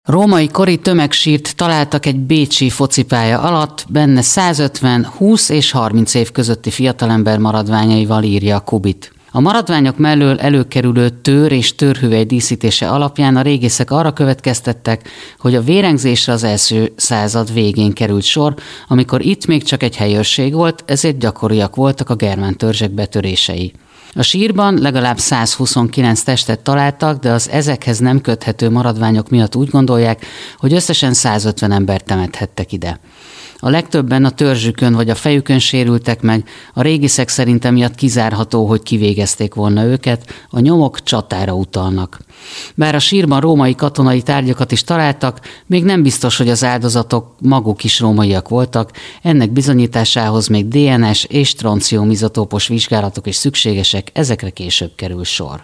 Római kori tömegsírt találtak egy bécsi focipálya alatt, benne 150, 20 és 30 év közötti fiatalember maradványaival, írja a Kubit. A maradványok mellől előkerülő tőr és tőrhüvely díszítése alapján a régészek arra következtettek, hogy a vérengzésre az első század végén került sor, amikor itt még csak egy helyőrség volt, ezért gyakoriak voltak a germán törzsek betörései. A sírban legalább 129 testet találtak, de az ezekhez nem köthető maradványok miatt úgy gondolják, hogy összesen 150 embert temethettek ide. A legtöbben a törzsükön vagy a fejükön sérültek meg, a régészek szerint emiatt kizárható, hogy kivégezték volna őket, a nyomok csatára utalnak. Bár a sírban római katonai tárgyakat is találtak, még nem biztos, hogy az áldozatok maguk is rómaiak voltak, ennek bizonyításához még DNS és stroncium izotópos vizsgálatok is szükségesek, ezekre később kerül sor.